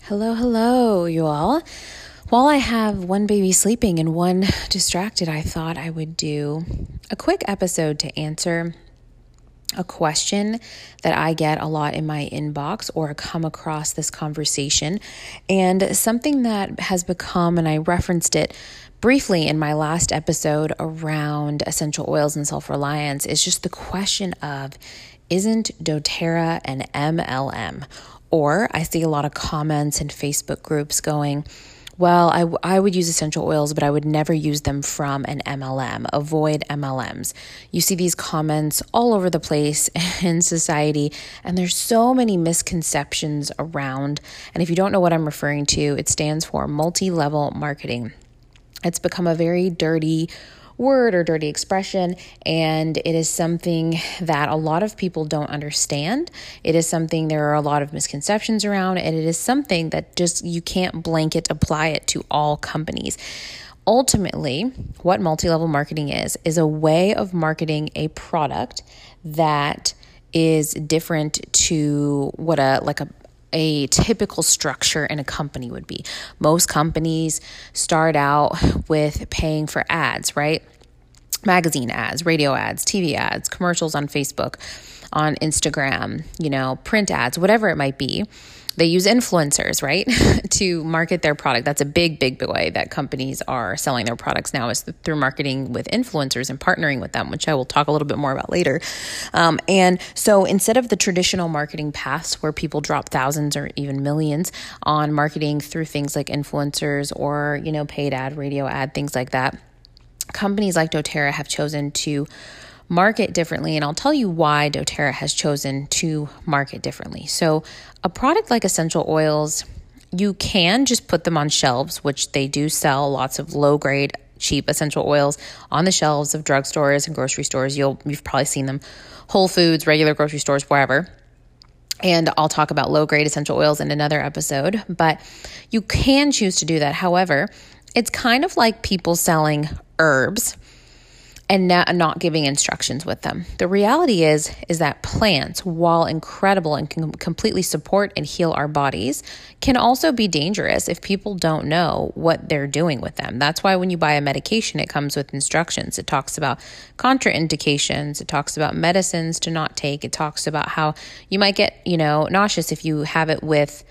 Hello, hello, you all. While I have one baby sleeping and one distracted, I thought I would do a quick episode to answer a question that I get a lot in my inbox or come across this conversation. And something that has become, and I referenced it briefly in my last episode around essential oils and self-reliance, is just the question of, isn't doTERRA an MLM? Or I see a lot of comments in Facebook groups going, well, I would use essential oils, but I would never use them from an MLM. Avoid MLMs. You see these comments all over the place in society, and there's so many misconceptions around. And if you don't know what I'm referring to, it stands for multi-level marketing. It's become a very dirty word or dirty expression, and it is something that a lot of people don't understand. It is something there are a lot of misconceptions around, and it is something that just you can't blanket apply it to all companies. Ultimately, what multi-level marketing is a way of marketing a product that is different to what a typical structure in a company would be. Most companies start out with paying for ads, right? Magazine ads, radio ads, TV ads, commercials on Facebook, on Instagram, print ads, whatever it might be. They use influencers, right, to market their product. That's a big, big way that companies are selling their products now, is through marketing with influencers and partnering with them, which I will talk a little bit more about later. And so instead of the traditional marketing paths where people drop thousands or even millions on marketing through things like influencers or, paid ad, radio ad, things like that, companies like doTERRA have chosen to market differently, and I'll tell you why doTERRA has chosen to market differently. So a product like essential oils, you can just put them on shelves, which they do sell lots of low-grade, cheap essential oils on the shelves of drugstores and grocery stores. You've probably seen them, Whole Foods, regular grocery stores, wherever. And I'll talk about low-grade essential oils in another episode, but you can choose to do that. However, it's kind of like people selling herbs and not giving instructions with them. The reality is that plants, while incredible and can completely support and heal our bodies, can also be dangerous if people don't know what they're doing with them. That's why when you buy a medication, it comes with instructions. It talks about contraindications. It talks about medicines to not take. It talks about how you might get, nauseous if you have it with,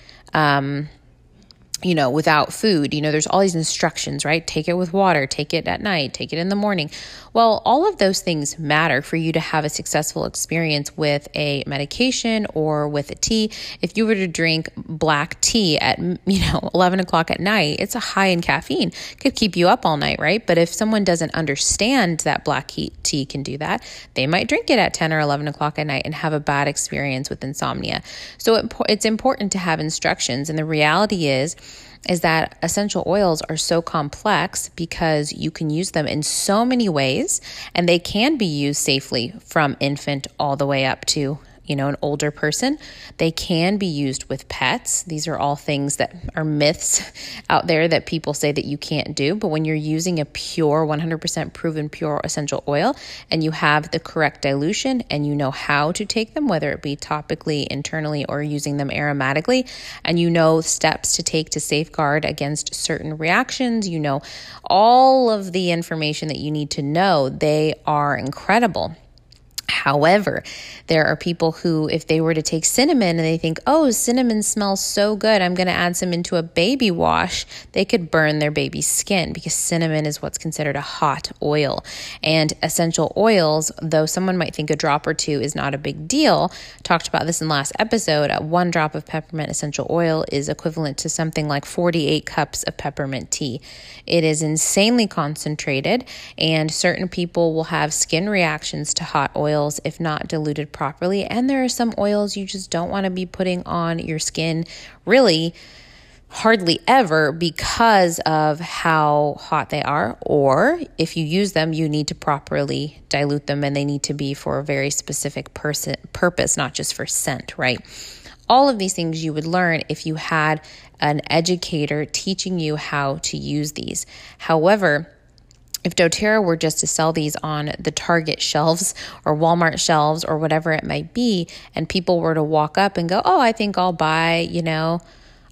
without food. There's all these instructions, right? Take it with water, take it at night, take it in the morning. Well, all of those things matter for you to have a successful experience with a medication or with a tea. If you were to drink black tea at, 11 o'clock at night, it's a high in caffeine. Could keep you up all night, right? But if someone doesn't understand that black tea can do that, they might drink it at 10 or 11 o'clock at night and have a bad experience with insomnia. So it's important to have instructions. And the reality is that essential oils are so complex because you can use them in so many ways, and they can be used safely from infant all the way up to an older person. They can be used with pets. These are all things that are myths out there that people say that you can't do. But when you're using a pure, 100% proven pure essential oil, and you have the correct dilution and you know how to take them, whether it be topically, internally, or using them aromatically, and you know steps to take to safeguard against certain reactions, all of the information that you need to know, they are incredible. However, there are people who, if they were to take cinnamon and they think, oh, cinnamon smells so good, I'm going to add some into a baby wash, they could burn their baby's skin because cinnamon is what's considered a hot oil. And essential oils, though someone might think a drop or two is not a big deal, talked about this in last episode, 1 drop of peppermint essential oil is equivalent to something like 48 cups of peppermint tea. It is insanely concentrated, and certain people will have skin reactions to hot oils if not diluted properly. And there are some oils you just don't want to be putting on your skin really hardly ever because of how hot they are. Or if you use them, you need to properly dilute them, and they need to be for a very specific purpose, not just for scent, right? All of these things you would learn if you had an educator teaching you how to use these. However, if doTERRA were just to sell these on the Target shelves or Walmart shelves or whatever it might be, and people were to walk up and go, oh, I think I'll buy,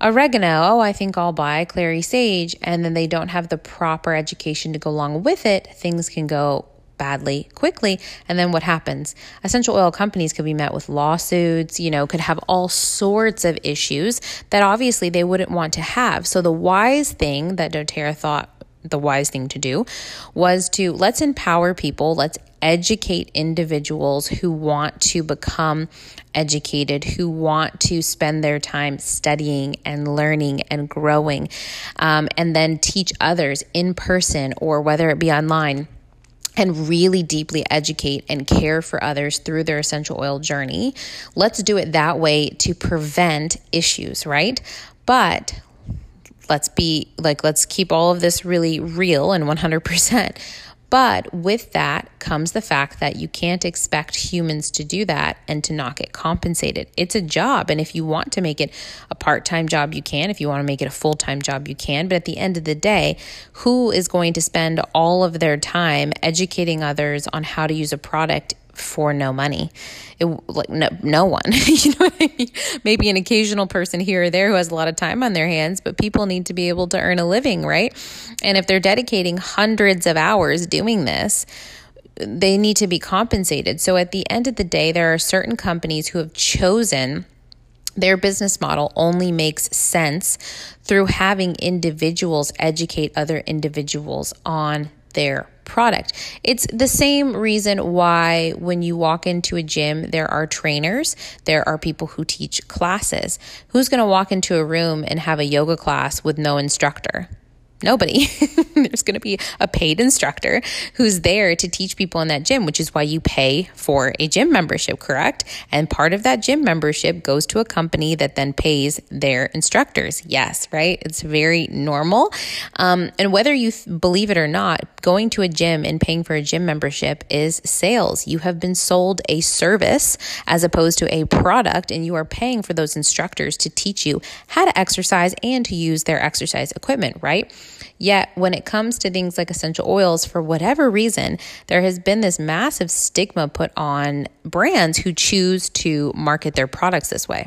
oregano. Oh, I think I'll buy clary sage. And then they don't have the proper education to go along with it. Things can go badly quickly. And then what happens? Essential oil companies could be met with lawsuits, could have all sorts of issues that obviously they wouldn't want to have. So the wise thing that doTERRA thought the wise thing to do was to let's empower people, let's educate individuals who want to become educated, who want to spend their time studying and learning and growing, and then teach others in person or whether it be online, and really deeply educate and care for others through their essential oil journey. Let's do it that way to prevent issues, right? But let's keep all of this really real and 100%. But with that comes the fact that you can't expect humans to do that and to not get compensated. It's a job. And if you want to make it a part-time job, you can. If you want to make it a full-time job, you can. But at the end of the day, who is going to spend all of their time educating others on how to use a product for no money? No one. You know what I mean? Maybe an occasional person here or there who has a lot of time on their hands, but people need to be able to earn a living, right? And if they're dedicating hundreds of hours doing this, they need to be compensated. So at the end of the day, there are certain companies who have chosen their business model only makes sense through having individuals educate other individuals on their product. It's the same reason why when you walk into a gym, there are trainers, there are people who teach classes. Who's going to walk into a room and have a yoga class with no instructor? Nobody. There's going to be a paid instructor who's there to teach people in that gym, which is why you pay for a gym membership, correct? And part of that gym membership goes to a company that then pays their instructors. Yes, right? It's very normal. And whether you believe it or not, going to a gym and paying for a gym membership is sales. You have been sold a service as opposed to a product, and you are paying for those instructors to teach you how to exercise and to use their exercise equipment, right? Yet when it comes to things like essential oils, for whatever reason, there has been this massive stigma put on brands who choose to market their products this way.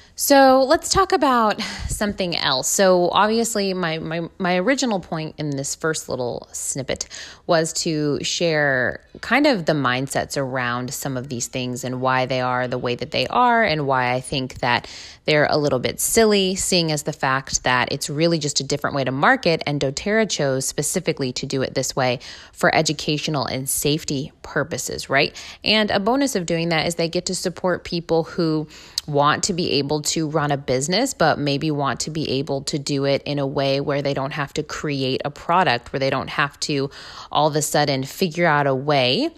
So let's talk about something else. So obviously my original point in this first little snippet was to share kind of the mindsets around some of these things and why they are the way that they are and why I think that they're a little bit silly, seeing as the fact that it's really just a different way to market, and doTERRA chose specifically to do it this way for educational and safety purposes, right? And a bonus of doing that is they get to support people who want to be able to run a business, but maybe want to be able to do it in a way where they don't have to create a product, where they don't have to all of a sudden figure out a way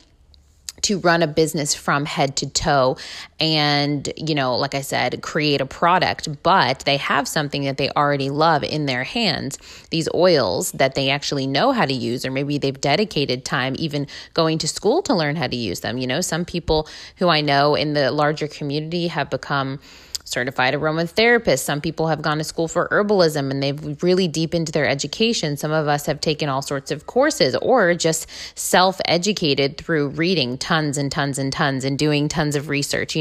to run a business from head to toe and, like I said, create a product, but they have something that they already love in their hands, these oils that they actually know how to use, or maybe they've dedicated time even going to school to learn how to use them. Some people who I know in the larger community have become certified aromatherapists. Some people have gone to school for herbalism and they've really deep into their education. Some of us have taken all sorts of courses or just self-educated through reading tons and tons and tons and doing tons of research,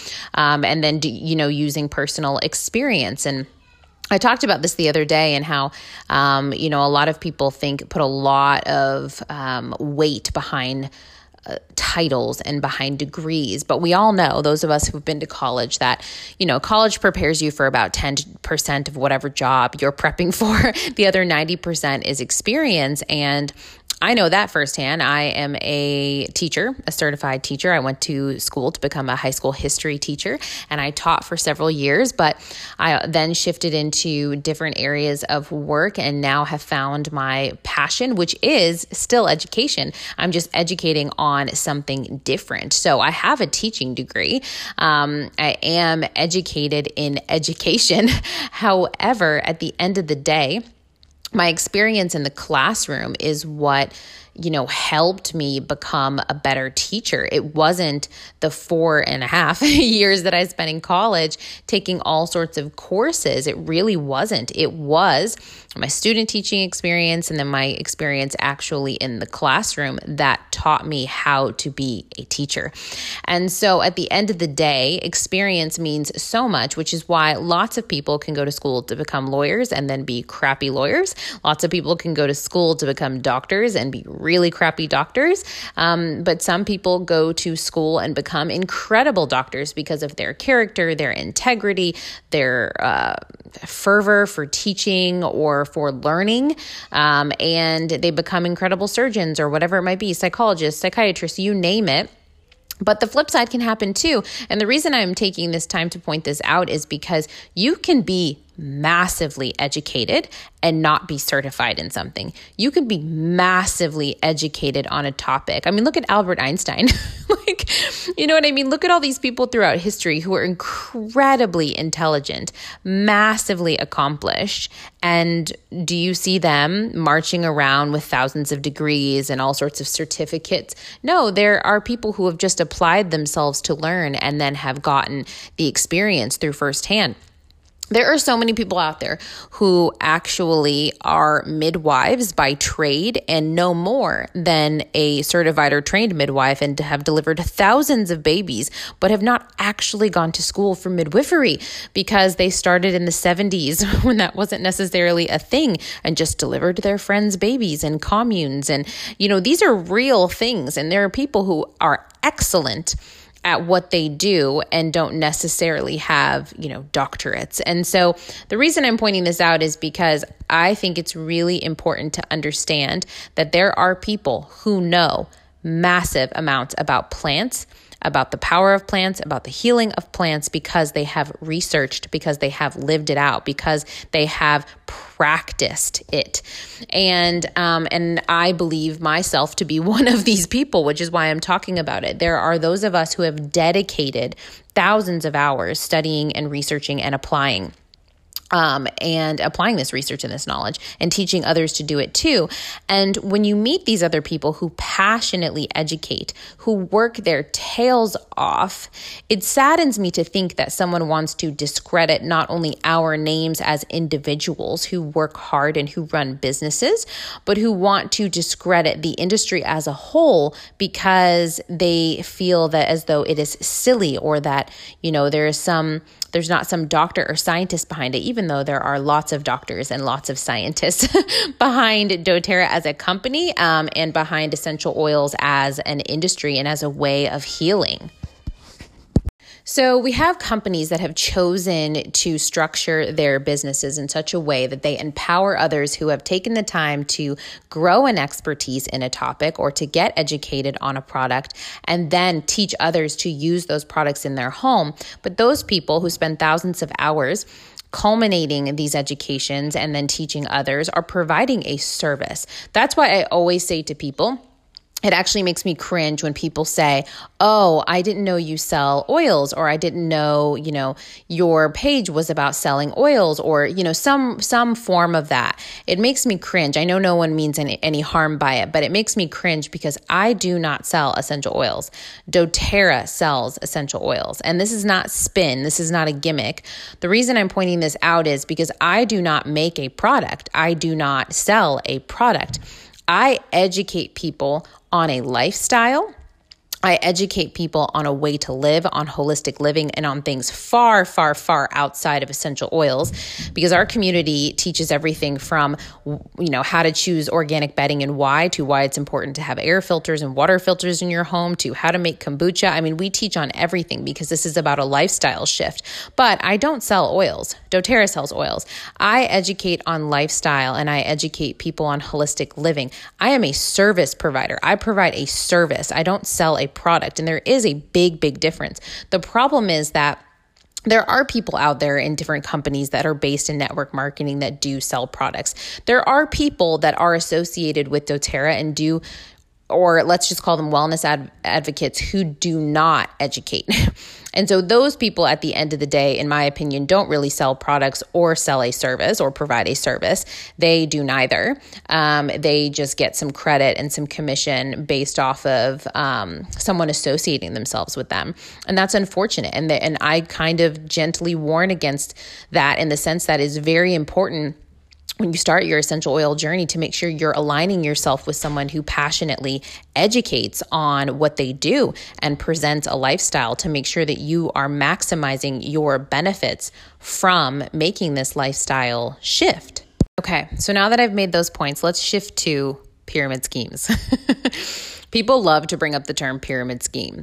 and then, using personal experience. And I talked about this the other day and how, a lot of people put a lot of weight behind titles and behind degrees. But we all know, those of us who've been to college, that, college prepares you for about 10% of whatever job you're prepping for. The other 90% is experience. And I know that firsthand. I am a teacher, a certified teacher. I went to school to become a high school history teacher, and I taught for several years, but I then shifted into different areas of work and now have found my passion, which is still education. I'm just educating on something different. So I have a teaching degree. I am educated in education. However, at the end of the day, my experience in the classroom is what helped me become a better teacher. It wasn't the 4.5 years that I spent in college taking all sorts of courses. It really wasn't. It was my student teaching experience and then my experience actually in the classroom that taught me how to be a teacher. And so at the end of the day, experience means so much, which is why lots of people can go to school to become lawyers and then be crappy lawyers. Lots of people can go to school to become doctors and be really crappy doctors. But some people go to school and become incredible doctors because of their character, their integrity, their fervor for teaching or for learning, and they become incredible surgeons or whatever it might be, psychologists, psychiatrists, you name it. But the flip side can happen too. And the reason I'm taking this time to point this out is because you can be massively educated and not be certified in something. You could be massively educated on a topic. I mean, look at Albert Einstein. You know what I mean? Look at all these people throughout history who are incredibly intelligent, massively accomplished. And do you see them marching around with thousands of degrees and all sorts of certificates? No, there are people who have just applied themselves to learn and then have gotten the experience through firsthand. There are so many people out there who actually are midwives by trade and know more than a certified or trained midwife and have delivered thousands of babies, but have not actually gone to school for midwifery because they started in the 70s when that wasn't necessarily a thing and just delivered their friends' babies in communes. And, these are real things. And there are people who are excellent at what they do and don't necessarily have, doctorates. And so the reason I'm pointing this out is because I think it's really important to understand that there are people who know massive amounts about plants, about the power of plants, about the healing of plants, because they have researched, because they have lived it out, because they have practiced it. And I believe myself to be one of these people, which is why I'm talking about it. There are those of us who have dedicated thousands of hours studying and researching and applying this research and this knowledge and teaching others to do it too. And when you meet these other people who passionately educate, who work their tails off, it saddens me to think that someone wants to discredit not only our names as individuals who work hard and who run businesses, but who want to discredit the industry as a whole because they feel that as though it is silly or that, there's not some doctor or scientist behind it, even though there are lots of doctors and lots of scientists behind doTERRA as a company and behind essential oils as an industry and as a way of healing. So we have companies that have chosen to structure their businesses in such a way that they empower others who have taken the time to grow an expertise in a topic or to get educated on a product and then teach others to use those products in their home. But those people who spend thousands of hours culminating these educations and then teaching others are providing a service. That's why I always say to people, it actually makes me cringe when people say, oh, I didn't know you sell oils, or I didn't know, your page was about selling oils, or, some form of that. It makes me cringe. I know no one means any harm by it, but it makes me cringe because I do not sell essential oils. doTERRA sells essential oils. And this is not spin. This is not a gimmick. The reason I'm pointing this out is because I do not make a product. I do not sell a product. I educate people on a lifestyle. I educate people on a way to live, on holistic living, and on things far, far, far outside of essential oils, because our community teaches everything from, how to choose organic bedding and why, to why it's important to have air filters and water filters in your home, to how to make kombucha. I mean, we teach on everything because this is about a lifestyle shift. But I don't sell oils. doTERRA sells oils. I educate on lifestyle and I educate people on holistic living. I am a service provider. I provide a service. I don't sell a product. And there is a big, big difference. The problem is that there are people out there in different companies that are based in network marketing that do sell products. There are people that are associated with doTERRA and do or let's just call them wellness advocates who do not educate. And so those people at the end of the day, in my opinion, don't really sell products or sell a service or provide a service. They do neither. They just get some credit and some commission based off of someone associating themselves with them. And that's unfortunate. And I kind of gently warn against that in the sense that it's very important when you start your essential oil journey to make sure you're aligning yourself with someone who passionately educates on what they do and presents a lifestyle to make sure that you are maximizing your benefits from making this lifestyle shift. Okay, so now that I've made those points, let's shift to pyramid schemes. People love to bring up the term pyramid scheme.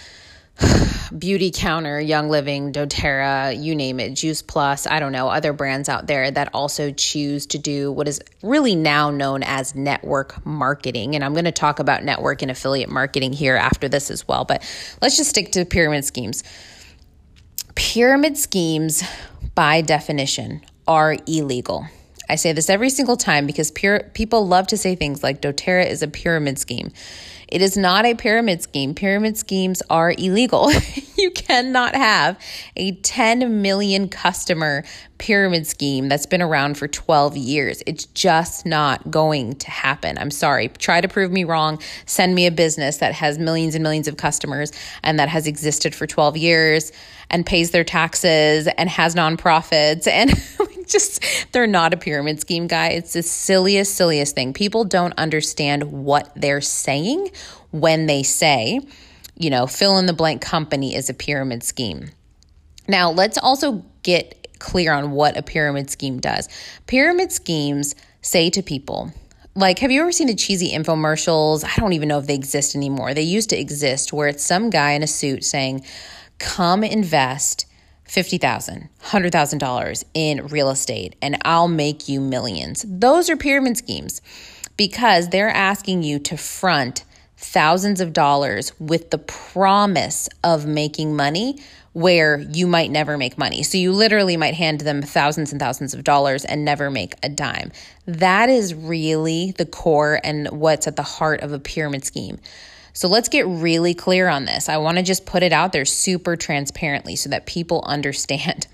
Beauty Counter, Young Living, doTERRA, you name it, Juice Plus, I don't know, other brands out there that also choose to do what is really now known as network marketing. And I'm going to talk about network and affiliate marketing here after this as well. But let's just stick to pyramid schemes. Pyramid schemes, by definition, are illegal. I say this every single time because people love to say things like doTERRA is a pyramid scheme. It is not a pyramid scheme. Pyramid schemes are illegal. You cannot have a 10 million customer pyramid scheme that's been around for 12 years. It's just not going to happen. I'm sorry. Try to prove me wrong. Send me a business that has millions and millions of customers and that has existed for 12 years and pays their taxes and has nonprofits and just, they're not a pyramid scheme, guy. It's the silliest thing. People don't understand what they're saying when they say, fill in the blank company is a pyramid scheme. Now, let's also get clear on what a pyramid scheme does. Pyramid schemes say to people, like, have you ever seen the cheesy infomercials? I don't even know if they exist anymore. They used to exist where it's some guy in a suit saying, come invest $50,000, $100,000 in real estate, and I'll make you millions. Those are pyramid schemes because they're asking you to front thousands of dollars with the promise of making money where you might never make money. So you literally might hand them thousands and thousands of dollars and never make a dime. That is really the core and what's at the heart of a pyramid scheme. So let's get really clear on this. I want to just put it out there super transparently so that people understand.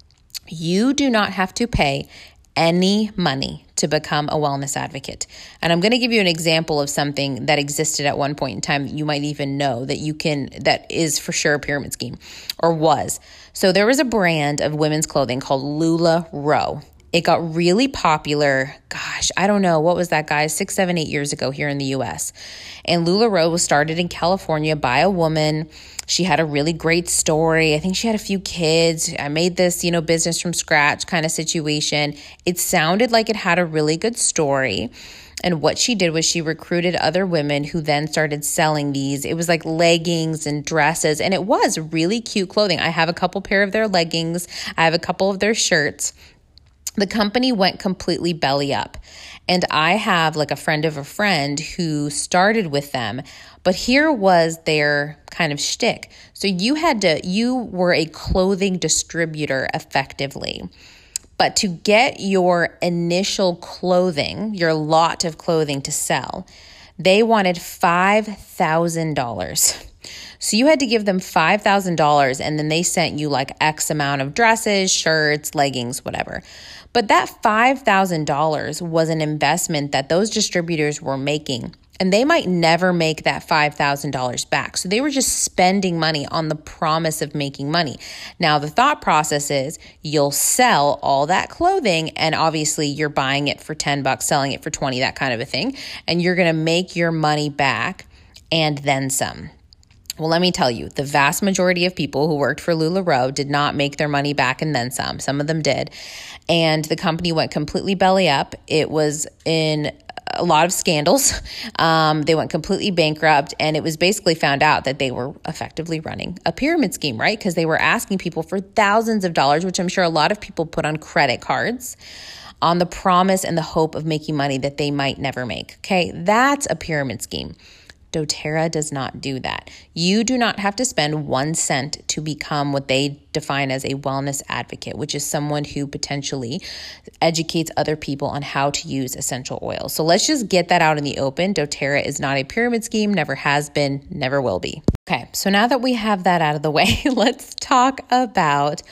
You do not have to pay any money to become a wellness advocate. And I'm going to give you an example of something that existed at one point in time that you might even know that is for sure a pyramid scheme or was. So there was a brand of women's clothing called LuLaRoe. It got really popular, I don't know, what was that, guys, 6, 7, 8 years ago here in the US. And LuLaRoe was started in California by a woman. She had a really great story. I think she had a few kids. I made this, business from scratch kind of situation. It sounded like it had a really good story. And what she did was she recruited other women who then started selling these. It was like leggings and dresses, and it was really cute clothing. I have a couple pair of their leggings. I have a couple of their shirts. The company went completely belly up. And I have like a friend of a friend who started with them. But here was their kind of shtick. So you were a clothing distributor effectively. But to get your initial clothing, your lot of clothing to sell, they wanted $5,000. So you had to give them $5,000 and then they sent you like X amount of dresses, shirts, leggings, whatever. But that $5,000 was an investment that those distributors were making, and they might never make that $5,000 back. So they were just spending money on the promise of making money. Now, the thought process is you'll sell all that clothing, and obviously you're buying it for $10, selling it for $20, that kind of a thing, and you're going to make your money back and then some. Well, let me tell you, the vast majority of people who worked for LuLaRoe did not make their money back and then some. Some of them did. And the company went completely belly up. It was in a lot of scandals. They went completely bankrupt, and it was basically found out that they were effectively running a pyramid scheme, right? Because they were asking people for thousands of dollars, which I'm sure a lot of people put on credit cards, on the promise and the hope of making money that they might never make. Okay, that's a pyramid scheme. doTERRA does not do that. You do not have to spend 1 cent to become what they define as a wellness advocate, which is someone who potentially educates other people on how to use essential oils. So let's just get that out in the open. doTERRA is not a pyramid scheme, never has been, never will be. Okay, so now that we have that out of the way, let's talk about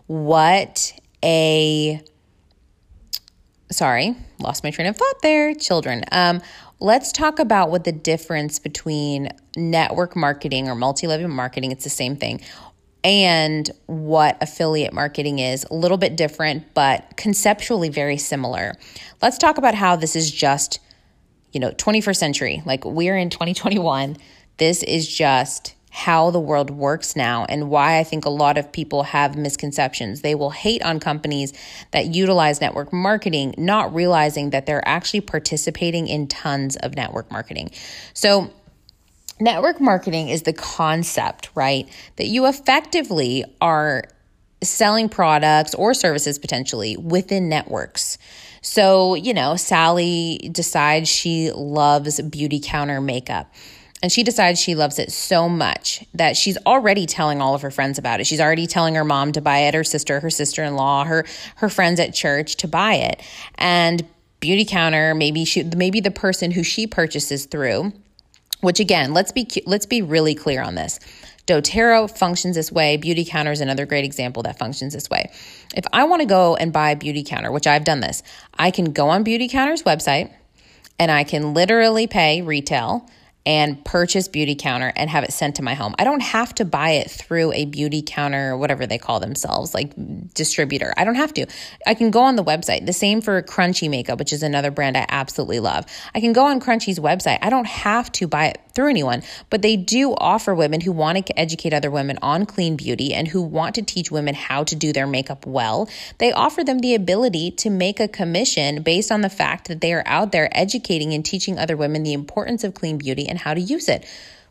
lost my train of thought there, children. Let's talk about what the difference between network marketing or multi-level marketing, it's the same thing, and what affiliate marketing is. A little bit different, but conceptually very similar. Let's talk about how this is just, 21st century. Like, we're in 2021. This is just how the world works now, and why I think a lot of people have misconceptions. They will hate on companies that utilize network marketing, not realizing that they're actually participating in tons of network marketing. So network marketing is the concept, right? That you effectively are selling products or services potentially within networks. So, Sally decides she loves Beautycounter makeup. And she decides she loves it so much that she's already telling all of her friends about it. She's already telling her mom to buy it, her sister-in-law, her friends at church to buy it. And Beautycounter, maybe the person who she purchases through, which again, let's be really clear on this. doTERRA functions this way. Beautycounter is another great example that functions this way. If I want to go and buy Beautycounter, which I've done this, I can go on Beautycounter's website and I can literally pay retail and purchase Beautycounter and have it sent to my home. I don't have to buy it through a Beautycounter, whatever they call themselves, like distributor. I don't have to. I can go on the website. The same for Crunchy Makeup, which is another brand I absolutely love. I can go on Crunchy's website. I don't have to buy it through anyone, but they do offer women who want to educate other women on clean beauty and who want to teach women how to do their makeup well. They offer them the ability to make a commission based on the fact that they are out there educating and teaching other women the importance of clean beauty and how to use it.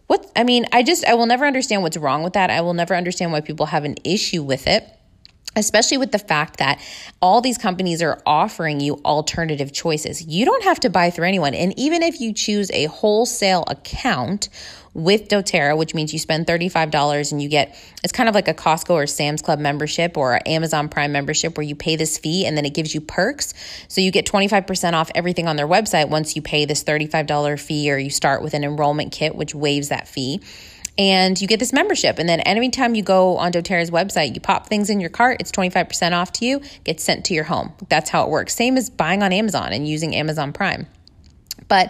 I will never understand what's wrong with that. I will never understand why people have an issue with it, especially with the fact that all these companies are offering you alternative choices. You don't have to buy through anyone. And even if you choose a wholesale account with doTERRA, which means you spend $35 and you get, it's kind of like a Costco or Sam's Club membership or Amazon Prime membership where you pay this fee and then it gives you perks. So you get 25% off everything on their website once you pay this $35 fee, or you start with an enrollment kit, which waives that fee. And you get this membership. And then anytime you go on doTERRA's website, you pop things in your cart, it's 25% off to you, gets sent to your home. That's how it works. Same as buying on Amazon and using Amazon Prime. But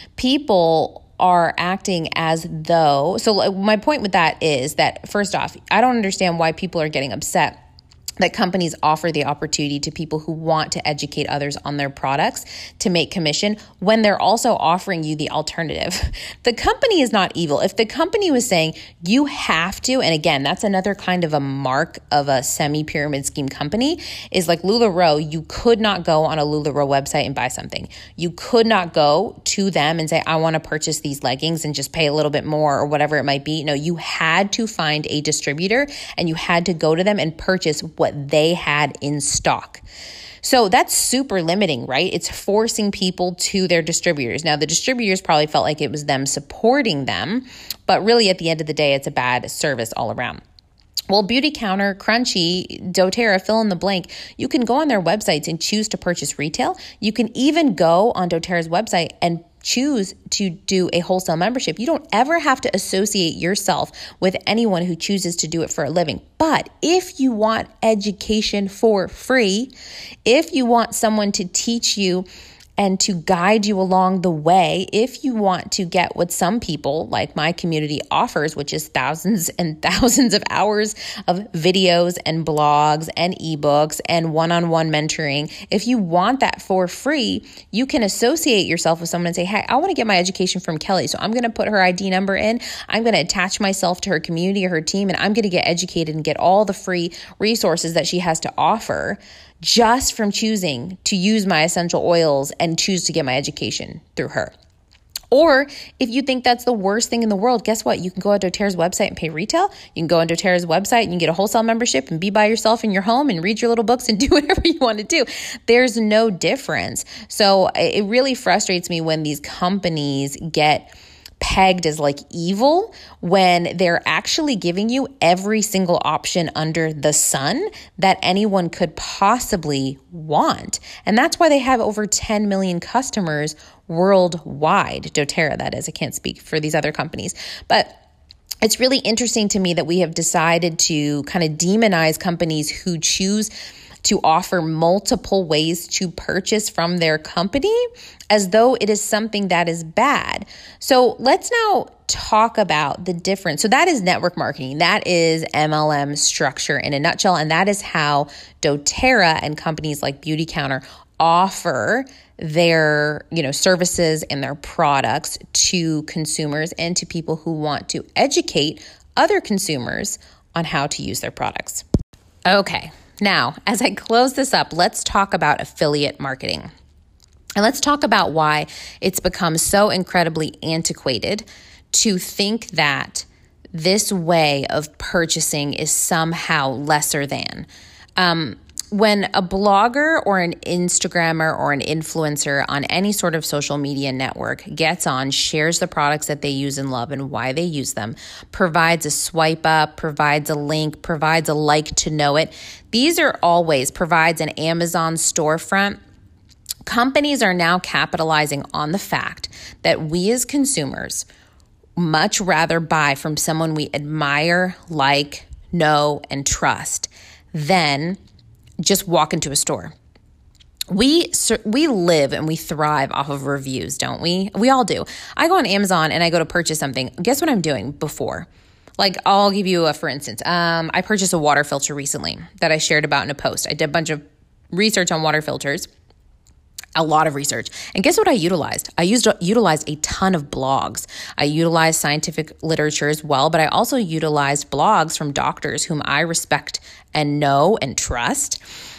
people are acting as though, so my point with that is that, first off, I don't understand why people are getting upset that companies offer the opportunity to people who want to educate others on their products to make commission when they're also offering you the alternative. The company is not evil. If the company was saying you have to, and again, that's another kind of a mark of a semi-pyramid scheme company, is like LuLaRoe, you could not go on a LuLaRoe website and buy something. You could not go to them and say, I want to purchase these leggings and just pay a little bit more or whatever it might be. No, you had to find a distributor and you had to go to them and purchase what they had in stock. So that's super limiting, right? It's forcing people to their distributors. Now, the distributors probably felt like it was them supporting them, but really at the end of the day, it's a bad service all around. Well, Beautycounter, Crunchy, doTERRA, fill in the blank. You can go on their websites and choose to purchase retail. You can even go on doTERRA's website and choose to do a wholesale membership. You don't ever have to associate yourself with anyone who chooses to do it for a living. But if you want education for free, if you want someone to teach you and to guide you along the way, if you want to get what some people, like my community, offers, which is thousands and thousands of hours of videos and blogs and ebooks and one-on-one mentoring, if you want that for free, you can associate yourself with someone and say, hey, I want to get my education from Kelly, so I'm going to put her ID number in, I'm going to attach myself to her community or her team, and I'm going to get educated and get all the free resources that she has to offer just from choosing to use my essential oils and choose to get my education through her. Or if you think that's the worst thing in the world, guess what? You can go on doTERRA's website and pay retail. You can go on doTERRA's website and you can get a wholesale membership and be by yourself in your home and read your little books and do whatever you want to do. There's no difference. So it really frustrates me when these companies get pegged as like evil when they're actually giving you every single option under the sun that anyone could possibly want. And that's why they have over 10 million customers worldwide. doTERRA, that is. I can't speak for these other companies. But it's really interesting to me that we have decided to kind of demonize companies who choose to offer multiple ways to purchase from their company as though it is something that is bad. So let's now talk about the difference. So that is network marketing. That is MLM structure in a nutshell. And that is how doTERRA and companies like Beautycounter offer their, services and their products to consumers and to people who want to educate other consumers on how to use their products. Okay. Now, as I close this up, let's talk about affiliate marketing. And let's talk about why it's become so incredibly antiquated to think that this way of purchasing is somehow lesser than. When a blogger or an Instagrammer or an influencer on any sort of social media network gets on, shares the products that they use and love and why they use them, provides a swipe up, provides a link, provides a like to know it, these are all ways, provides an Amazon storefront. Companies are now capitalizing on the fact that we as consumers much rather buy from someone we admire, like, know, and trust than just walk into a store. We live and we thrive off of reviews, don't we? We all do. I go on Amazon and I go to purchase something. Guess what I'm doing before? Like, I'll give you for instance. I purchased a water filter recently that I shared about in a post. I did a bunch of research on water filters. A lot of research. And guess what I utilized? I utilized a ton of blogs. I utilized scientific literature as well, but I also utilized blogs from doctors whom I respect and know and trust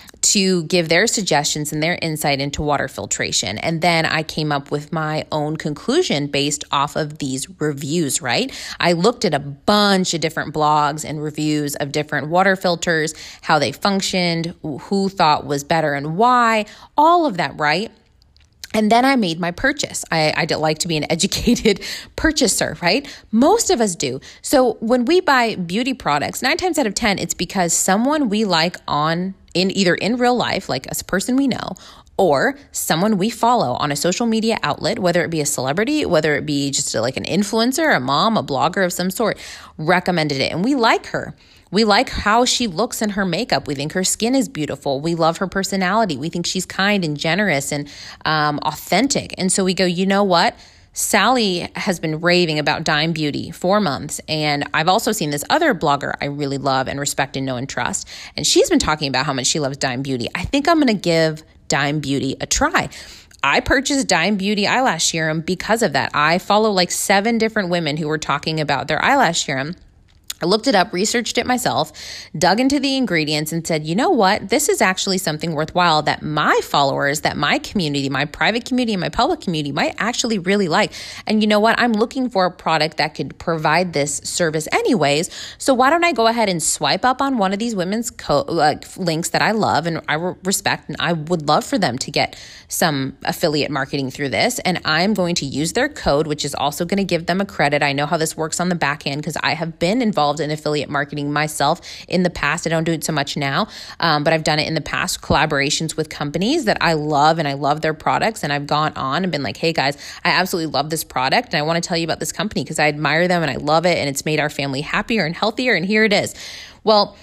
to give their suggestions and their insight into water filtration. And then I came up with my own conclusion based off of these reviews, right? I looked at a bunch of different blogs and reviews of different water filters, how they functioned, who thought was better and why, all of that, right? And then I made my purchase. I like to be an educated purchaser, right? Most of us do. So when we buy beauty products, 9 times out of 10, it's because someone we like either in real life, like a person we know, or someone we follow on a social media outlet, whether it be a celebrity, whether it be just like an influencer, a mom, a blogger of some sort, recommended it. And we like her. We like how she looks in her makeup. We think her skin is beautiful. We love her personality. We think she's kind and generous and authentic. And so we go, you know what? Sally has been raving about Dime Beauty for months. And I've also seen this other blogger I really love and respect and know and trust. And she's been talking about how much she loves Dime Beauty. I think I'm going to give Dime Beauty a try. I purchased Dime Beauty eyelash serum because of that. I follow like 7 different women who were talking about their eyelash serum. I looked it up, researched it myself, dug into the ingredients and said, you know what? This is actually something worthwhile that my followers, that my community, my private community and my public community might actually really like. And you know what? I'm looking for a product that could provide this service anyways. So why don't I go ahead and swipe up on one of these women's links that I love and I respect, and I would love for them to get some affiliate marketing through this. And I'm going to use their code, which is also going to give them a credit. I know how this works on the back end because I have been involved in affiliate marketing myself in the past. I don't do it so much now, but I've done it in the past, collaborations with companies that I love and I love their products. And I've gone on and been like, hey guys, I absolutely love this product and I want to tell you about this company because I admire them and I love it and it's made our family happier and healthier. And here it is. Well,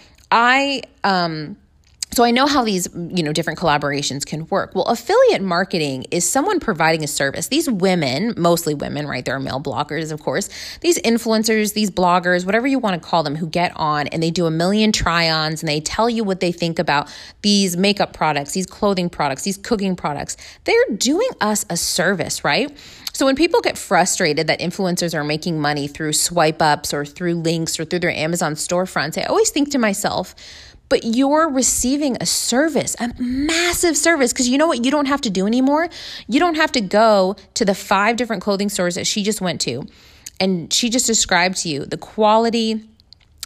so I know how these, different collaborations can work. Well, affiliate marketing is someone providing a service. These women, mostly women, right? There are male bloggers, of course. These influencers, these bloggers, whatever you want to call them, who get on and they do a million try-ons and they tell you what they think about these makeup products, these clothing products, these cooking products. They're doing us a service, right? So when people get frustrated that influencers are making money through swipe ups or through links or through their Amazon storefronts, I always think to myself, but you're receiving a service, a massive service, because you know what you don't have to do anymore? You don't have to go to the 5 different clothing stores that she just went to. And she just described to you the quality,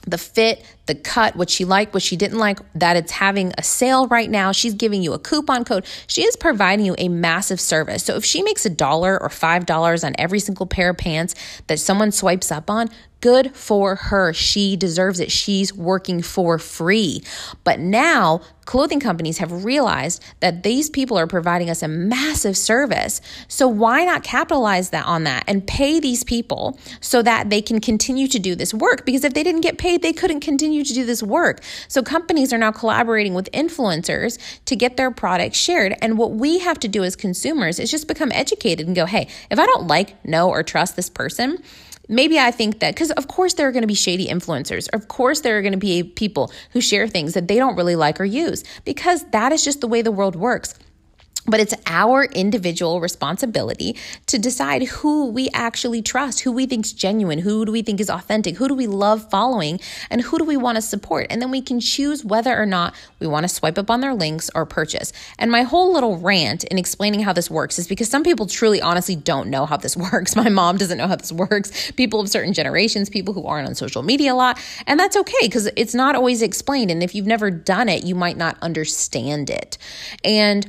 the fit, the cut, what she liked, what she didn't like, that it's having a sale right now. She's giving you a coupon code. She is providing you a massive service. So if she makes $1 or $5 on every single pair of pants that someone swipes up on, good for her. She deserves it. She's working for free. But now clothing companies have realized that these people are providing us a massive service. So why not capitalize on that and pay these people so that they can continue to do this work? Because if they didn't get paid, they couldn't continue to do this work. So companies are now collaborating with influencers to get their products shared. And what we have to do as consumers is just become educated and go, hey, if I don't like, know, or trust this person, maybe I think that, because of course there are going to be shady influencers. Of course there are going to be people who share things that they don't really like or use, because that is just the way the world works. But it's our individual responsibility to decide who we actually trust, who we think is genuine, who do we think is authentic, who do we love following, and who do we want to support. And then we can choose whether or not we want to swipe up on their links or purchase. And my whole little rant in explaining how this works is because some people truly, honestly don't know how this works. My mom doesn't know how this works. People of certain generations, people who aren't on social media a lot. And that's okay, because it's not always explained. And if you've never done it, you might not understand it. And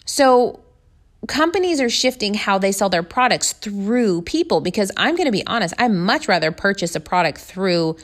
so companies are shifting how they sell their products through people, because I'm going to be honest, I'd much rather purchase a product through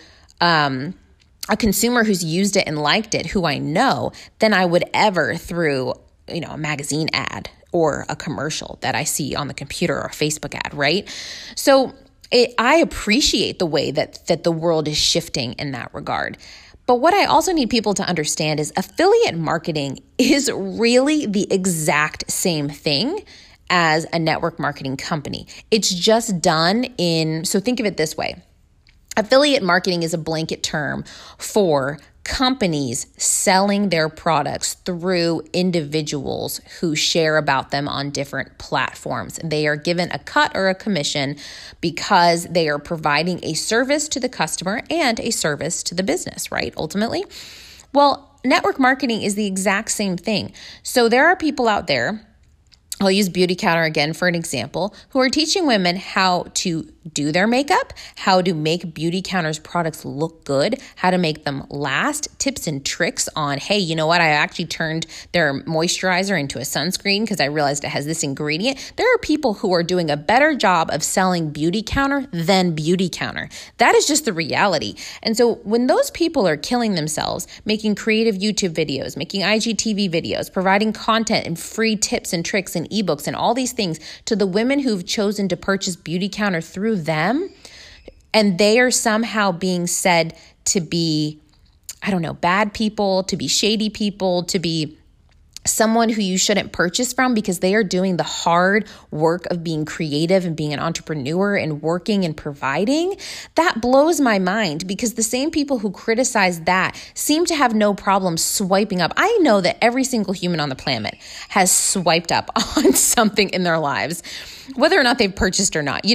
a consumer who's used it and liked it, who I know, than I would ever through, a magazine ad or a commercial that I see on the computer or a Facebook ad, right? So I appreciate the way that the world is shifting in that regard. But what I also need people to understand is affiliate marketing is really the exact same thing as a network marketing company. It's just done so think of it this way. Affiliate marketing is a blanket term for companies selling their products through individuals who share about them on different platforms. They are given a cut or a commission because they are providing a service to the customer and a service to the business, right? Ultimately. Well, network marketing is the exact same thing. So there are people out there, I'll use Beautycounter again for an example, who are teaching women how to do their makeup, how to make Beautycounter's products look good, how to make them last, tips and tricks on, hey, you know what? I actually turned their moisturizer into a sunscreen because I realized it has this ingredient. There are people who are doing a better job of selling Beautycounter than Beautycounter. That is just the reality. And so when those people are killing themselves, making creative YouTube videos, making IGTV videos, providing content and free tips and tricks and ebooks and all these things to the women who've chosen to purchase Beautycounter through them, and they are somehow being said to be, bad people, to be shady people, to be someone who you shouldn't purchase from because they are doing the hard work of being creative and being an entrepreneur and working and providing, that blows my mind, because the same people who criticize that seem to have no problem swiping up. I know that every single human on the planet has swiped up on something in their lives, whether or not they've purchased or not,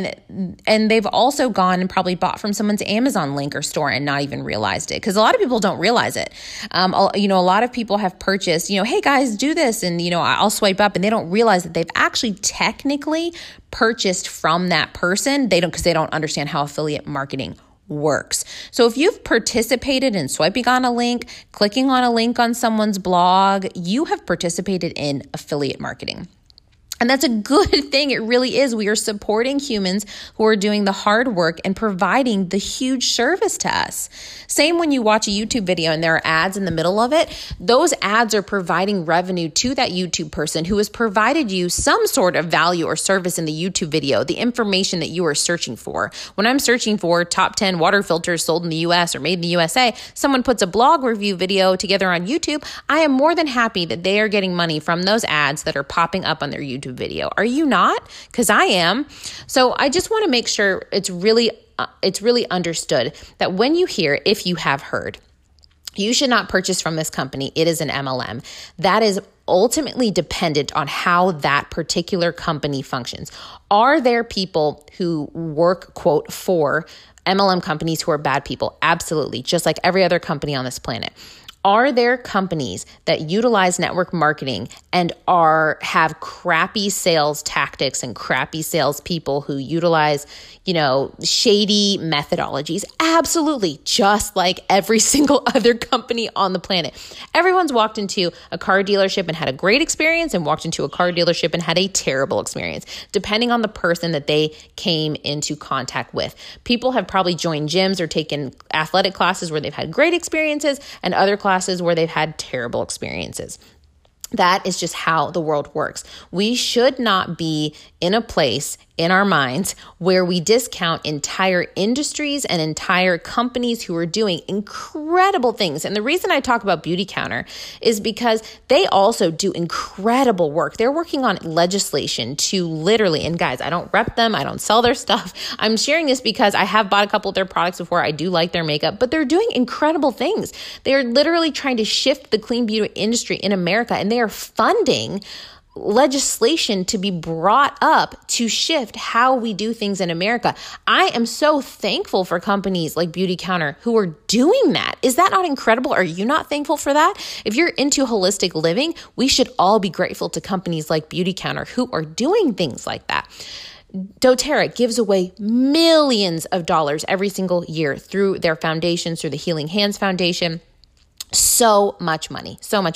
and they've also gone and probably bought from someone's Amazon link or store and not even realized it, because a lot of people don't realize it. A lot of people have purchased, hey guys, do this, and I'll swipe up, and they don't realize that they've actually technically purchased from that person. Because they don't understand how affiliate marketing works. So if you've participated in swiping on a link, clicking on a link on someone's blog, you have participated in affiliate marketing. And that's a good thing. It really is. We are supporting humans who are doing the hard work and providing the huge service to us. Same when you watch a YouTube video and there are ads in the middle of it. Those ads are providing revenue to that YouTube person who has provided you some sort of value or service in the YouTube video, the information that you are searching for. When I'm searching for top 10 water filters sold in the US or made in the USA, someone puts a blog review video together on YouTube. I am more than happy that they are getting money from those ads that are popping up on their YouTube video. Are you not? Because I am. So I just want to make sure it's really understood that when you hear, if you have heard, you should not purchase from this company, it is an MLM. That is ultimately dependent on how that particular company functions. Are there people who work, quote, for MLM companies who are bad people? Absolutely. Just like every other company on this planet. Are there companies that utilize network marketing and have crappy sales tactics and crappy salespeople who utilize, shady methodologies? Absolutely. Just like every single other company on the planet. Everyone's walked into a car dealership and had a great experience and walked into a car dealership and had a terrible experience, depending on the person that they came into contact with. People have probably joined gyms or taken athletic classes where they've had great experiences and other classes where they've had terrible experiences. That is just how the world works. We should not be in a place in our minds where we discount entire industries and entire companies who are doing incredible things. And the reason I talk about Beautycounter is because they also do incredible work. They're working on legislation to literally, and guys, I don't rep them, I don't sell their stuff. I'm sharing this because I have bought a couple of their products before. I do like their makeup, but they're doing incredible things. They're literally trying to shift the clean beauty industry in America, and they are funding legislation to be brought up to shift how we do things in America. I am so thankful for companies like Beautycounter who are doing that. Is that not incredible? Are you not thankful for that? If you're into holistic living, we should all be grateful to companies like Beautycounter who are doing things like that. doTERRA gives away millions of dollars every single year through their foundations, through the Healing Hands Foundation. So much money.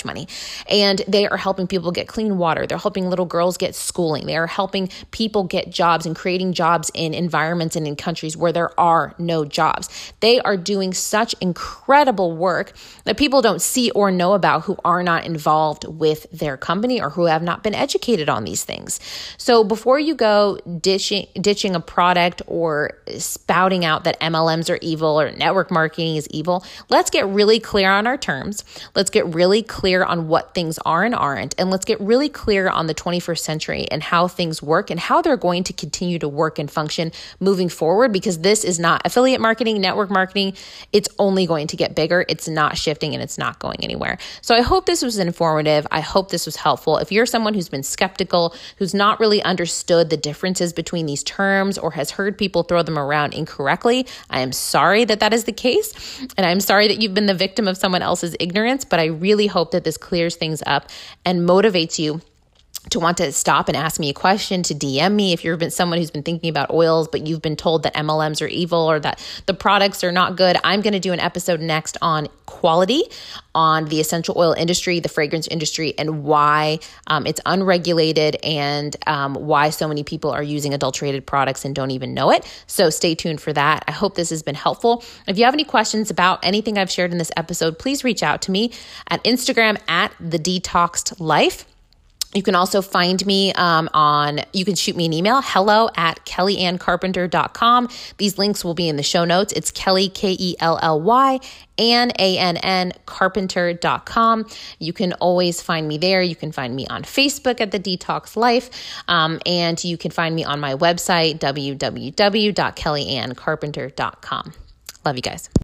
And they are helping people get clean water. They're helping little girls get schooling. They are helping people get jobs and creating jobs in environments and in countries where there are no jobs. They are doing such incredible work that people don't see or know about who are not involved with their company or who have not been educated on these things. So before you go ditching a product or spouting out that MLMs are evil or network marketing is evil, let's get really clear on our terms. Let's get really clear on what things are and aren't. And let's get really clear on the 21st century and how things work and how they're going to continue to work and function moving forward, because this is not affiliate marketing, network marketing. It's only going to get bigger. It's not shifting and it's not going anywhere. So I hope this was informative. I hope this was helpful. If you're someone who's been skeptical, who's not really understood the differences between these terms or has heard people throw them around incorrectly, I am sorry that that is the case. And I'm sorry that you've been the victim of someone else's ignorance, but I really hope that this clears things up and motivates you to want to stop and ask me a question, to DM me if you've been someone who's been thinking about oils, but you've been told that MLMs are evil or that the products are not good. I'm going to do an episode next on quality, on the essential oil industry, the fragrance industry, and why it's unregulated and why so many people are using adulterated products and don't even know it. So stay tuned for that. I hope this has been helpful. If you have any questions about anything I've shared in this episode, please reach out to me at Instagram at The Detoxed Life. You can also find me you can shoot me an email, hello@kellyanncarpenter.com. These links will be in the show notes. It's Kelly, Kelly, Ann, carpenter.com. You can always find me there. You can find me on Facebook at The Detox Life. And you can find me on my website, www.kellyanncarpenter.com. Love you guys.